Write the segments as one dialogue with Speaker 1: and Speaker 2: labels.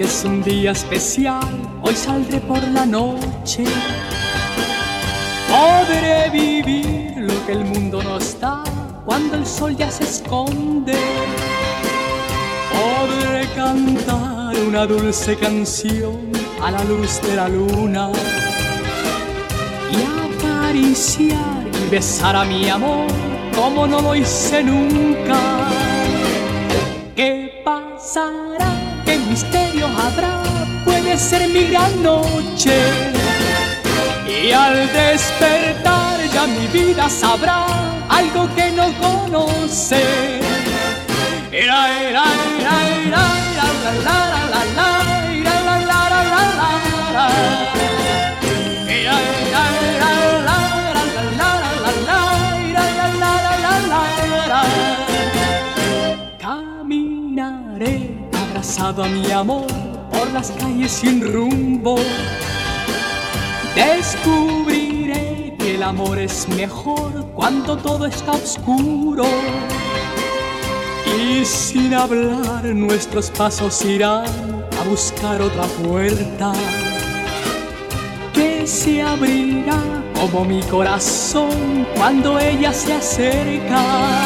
Speaker 1: Es un día especial, hoy saldré por la noche. Podré vivir lo que el mundo nos da cuando el sol ya se esconde. Podré cantar una dulce canción a la luz de la luna y acariciar y besar a mi amor como no lo hice nunca. ¿Qué pasará? ¿Qué misterio habrá? Puede ser mi gran noche. Y al despertar ya mi vida sabrá algo que no conoce. Caminaré abrazado a mi amor por las calles sin rumbo. Descubriré que el amor es mejor cuando todo está oscuro. Y sin hablar nuestros pasos irán a buscar otra puerta que se abrirá como mi corazón cuando ella se acerca.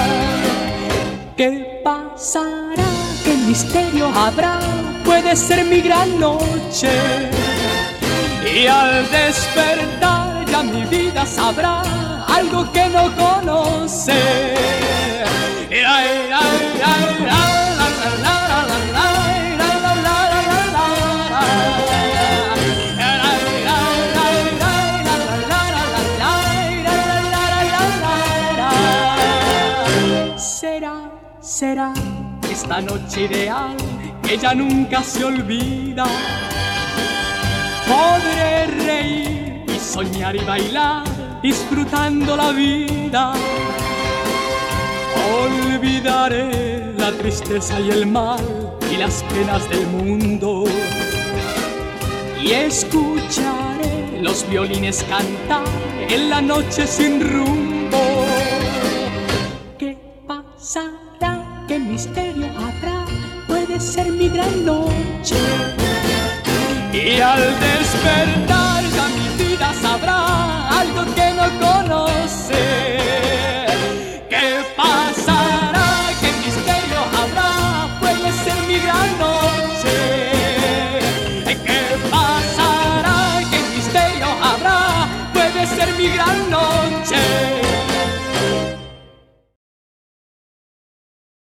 Speaker 1: ¿Qué pasará? ¿Qué misterio habrá? Puede ser mi gran noche. Y al despertar ya mi vida sabrá algo que no conoce. Será esta noche ideal que ya nunca se olvida. Podré reír y soñar y bailar, disfrutando la vida. Olvidaré la tristeza y el mal y las penas del mundo. Y escucharé los violines cantar en la noche sin rumbo. ¿Qué pasará? ¿Qué misterio habrá? Puede ser mi gran noche. Y al despertar ya mi vida sabrá algo que no conoce.